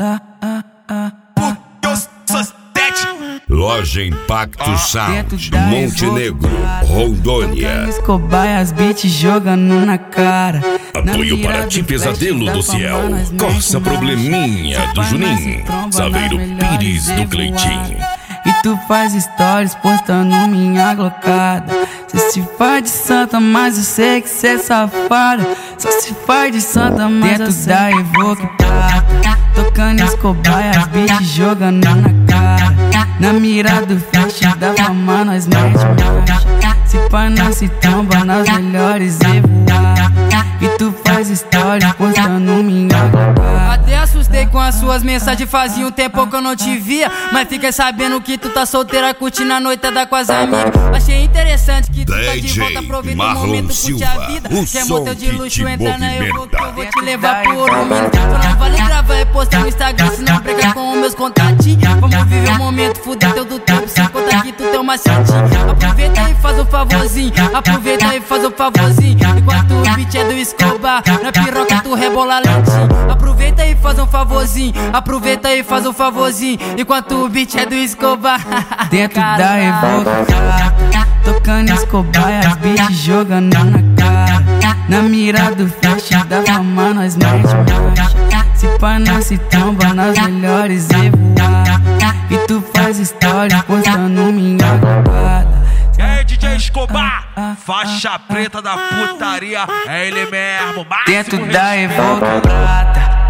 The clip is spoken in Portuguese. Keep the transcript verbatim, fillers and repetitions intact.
Porque eu sou sete. Loja Impacto Ah. Sound, Montenegro, Rondônia. Escobar as beats jogando na cara. Apoio para ti, Pesadelo do Ciel. Corsa Probleminha do Juninho. Saveiro Pires do Cleitinho. E tu faz stories postando minha glocada. Cê se faz de santa, mas eu sei que cê é safada. Só se faz de santa, mas dentro da Evoque prata. Tocando Escobar e as beats jogando na cara. Na mira do flash da fama nós mete marcha. Se pá nós se tromba nas melhores e voar. E tu faz stories postando minha glocada. Até assustei com as suas mensagens, fazia um tempo que eu não te via. Mas fiquei sabendo que tu tá solteira, curtindo a noitada com as amigas. Achei interessante que tu tá de volta, aproveita o momento, curte a vida. Quer motel de luxo, entra na Evoque que eu vou te levar pro ouro. Só não vale gravar e postar no Instagram, se não brega com os meus contatinhos. Vamos viver o momento, fuder teu do tempo, sem contar que tu tem uma macetinho. Aproveita e faz um favorzinho, aproveita e faz um favorzinho. Enquanto o beat é do Escobar, na piroca tu rebola lentinho. Aproveita e faz um favorzinho, aproveita e faz um favorzinho. Enquanto o beat é do Escobar. Dentro da Evoque prata, tocando Escobar e as beats jogando na cara. Na mira do flash da fama nós mete marcha. Se pá nós se tromba nas melhores e voar. E tu faz stories postando minha glocada. E aí, D J Escobar, faixa preta da putaria, é ele mesmo, máximo Dentro da respeito. Evoque prata,